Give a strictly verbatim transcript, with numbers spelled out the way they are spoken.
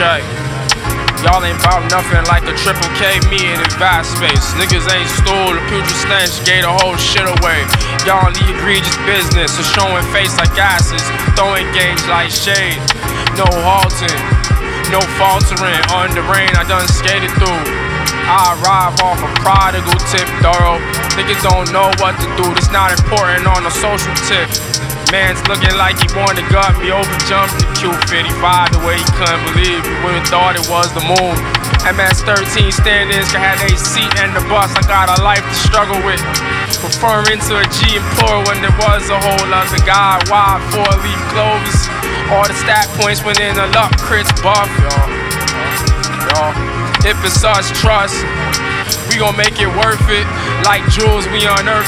check. Y'all ain't bout nothing like a triple K, me in the vast space. Niggas ain't stole, the putrid stench gave the whole shit away. Y'all in the egregious business of showing face like asses, throwing gauge like shade. No halting, no faltering, on the rain I done skated through. I arrive off a prodigal tip, thorough. Niggas don't know what to do, this not important on a social tip. Man's looking like he wanted to gut me, over jumped the Q fifty-five the way he couldn't believe. He would've thought it was the moon. M S thirteen stand-ins can have a seat in the bus. I got a life to struggle with. Referring to a G and plural when there was a whole other guy. Wide four-leaf clovers. All the stat points went in a luck, crits buff, y'all. Y'all, if it's us, trust. We gon' make it worth it. Like jewels, we unearth